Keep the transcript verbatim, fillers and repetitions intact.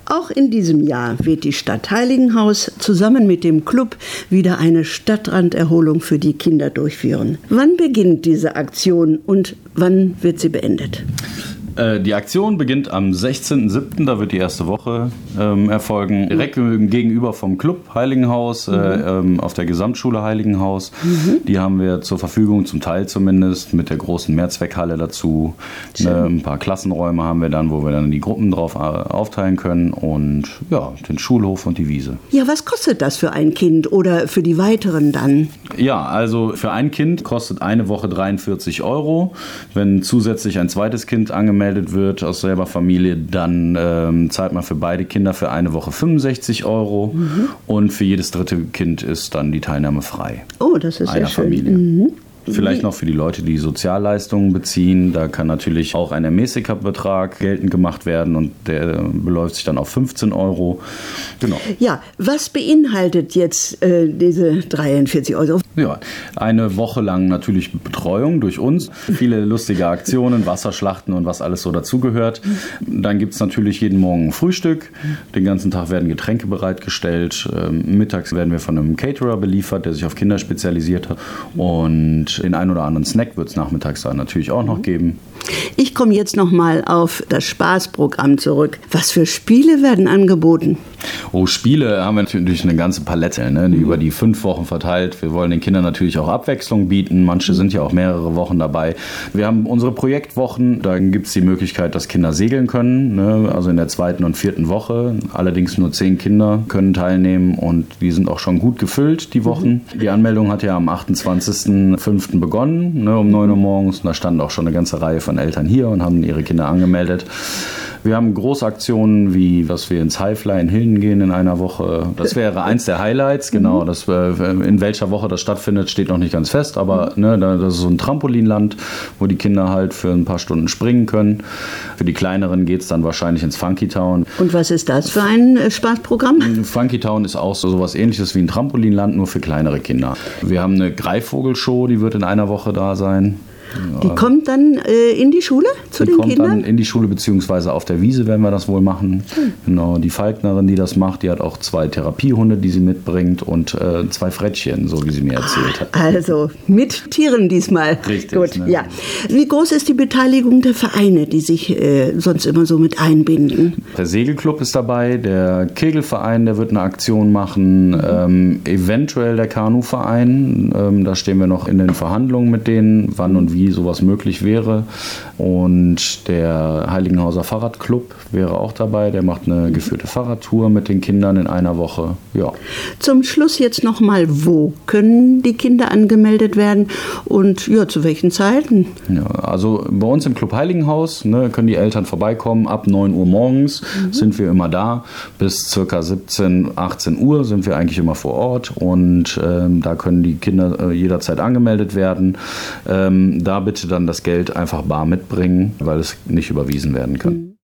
Auch in diesem Jahr wird die Stadt Heiligenhaus zusammen mit dem Club wieder eine Stadtranderholung für die Kinder durchführen. Wann beginnt diese Aktion und wann wird sie beendet? Die Aktion beginnt am sechzehnten siebten Da wird die erste Woche ähm, erfolgen. Direkt gegenüber vom Club Heiligenhaus, mhm. äh, ähm, auf der Gesamtschule Heiligenhaus. Mhm. Die haben wir zur Verfügung, zum Teil zumindest, mit der großen Mehrzweckhalle dazu. Ne, ein paar Klassenräume haben wir dann, wo wir dann die Gruppen drauf aufteilen können. Und ja, den Schulhof und die Wiese. Ja, was kostet das für ein Kind oder für die weiteren dann? Ja, also für ein Kind kostet eine Woche dreiundvierzig Euro. Wenn zusätzlich ein zweites Kind angemeldet wird aus selber Familie, dann ähm, zahlt man für beide Kinder für eine Woche fünfundsechzig Euro mhm. und für jedes dritte Kind ist dann die Teilnahme frei. Oh, das ist einer sehr schön. Familie. Mhm. Vielleicht noch für die Leute, die Sozialleistungen beziehen. Da kann natürlich auch ein ermäßigter Betrag geltend gemacht werden und der beläuft sich dann auf fünfzehn Euro. Genau. Ja, was beinhaltet jetzt äh, diese dreiundvierzig Euro? Ja, eine Woche lang natürlich Betreuung durch uns. Viele lustige Aktionen, Wasserschlachten und was alles so dazugehört. Dann gibt es natürlich jeden Morgen ein Frühstück. Den ganzen Tag werden Getränke bereitgestellt. Ähm, mittags werden wir von einem Caterer beliefert, der sich auf Kinder spezialisiert hat. Und den einen oder anderen Snack wird es nachmittags dann natürlich auch noch geben. Ich komme jetzt noch mal auf das Spaßprogramm zurück. Was für Spiele werden angeboten? Oh, Spiele haben wir natürlich eine ganze Palette, ne, die mhm. über die fünf Wochen verteilt. Wir wollen den Kindern natürlich auch Abwechslung bieten. Manche sind ja auch mehrere Wochen dabei. Wir haben unsere Projektwochen. Da gibt es die Möglichkeit, dass Kinder segeln können. Ne, also in der zweiten und vierten Woche. Allerdings nur zehn Kinder können teilnehmen und die sind auch schon gut gefüllt, die Wochen. Mhm. Die Anmeldung hat ja am achtundzwanzigsten fünften begonnen, ne, um neun Uhr morgens. Und da standen auch schon eine ganze Reihe von Eltern hier und haben ihre Kinder angemeldet. Wir haben Großaktionen, wie dass wir ins Highfly in Hilden gehen in einer Woche. Das wäre eins der Highlights, genau. Das, in welcher Woche das stattfindet, steht noch nicht ganz fest, aber ne, das ist so ein Trampolinland, wo die Kinder halt für ein paar Stunden springen können. Für die Kleineren geht es dann wahrscheinlich ins Funky Town. Und was ist das für ein Spaßprogramm? Funky Town ist auch so sowas Ähnliches wie ein Trampolinland, nur für kleinere Kinder. Wir haben eine Greifvogelshow, die wird in einer Woche da sein. Die ja. kommt dann äh, in die Schule zu die den kommt Kindern? Dann in die Schule, beziehungsweise auf der Wiese werden wir das wohl machen. Hm. Genau, die Falknerin, die das macht, die hat auch zwei Therapiehunde, die sie mitbringt und äh, zwei Frettchen, so wie sie mir erzählt hat. Also mit Tieren diesmal. Richtig. Gut, ne? ja. Wie groß ist die Beteiligung der Vereine, die sich äh, sonst immer so mit einbinden? Der Segelclub ist dabei, der Kegelverein, der wird eine Aktion machen, mhm. ähm, eventuell der Kanuverein, ähm, da stehen wir noch in den Verhandlungen mit denen, wann und wie sowas möglich wäre. Und der Heiligenhauser Fahrradclub wäre auch dabei. Der macht eine geführte Fahrradtour mit den Kindern in einer Woche. Ja. Zum Schluss jetzt nochmal, wo können die Kinder angemeldet werden und ja, zu welchen Zeiten? Ja, also bei uns im Club Heiligenhaus ne, können die Eltern vorbeikommen. Ab neun Uhr morgens mhm. sind wir immer da. Bis ca. siebzehn, achtzehn Uhr sind wir eigentlich immer vor Ort. Und ähm, da können die Kinder äh, jederzeit angemeldet werden. Ähm, da bitte dann das Geld einfach bar mitbringen, weil es nicht überwiesen werden kann.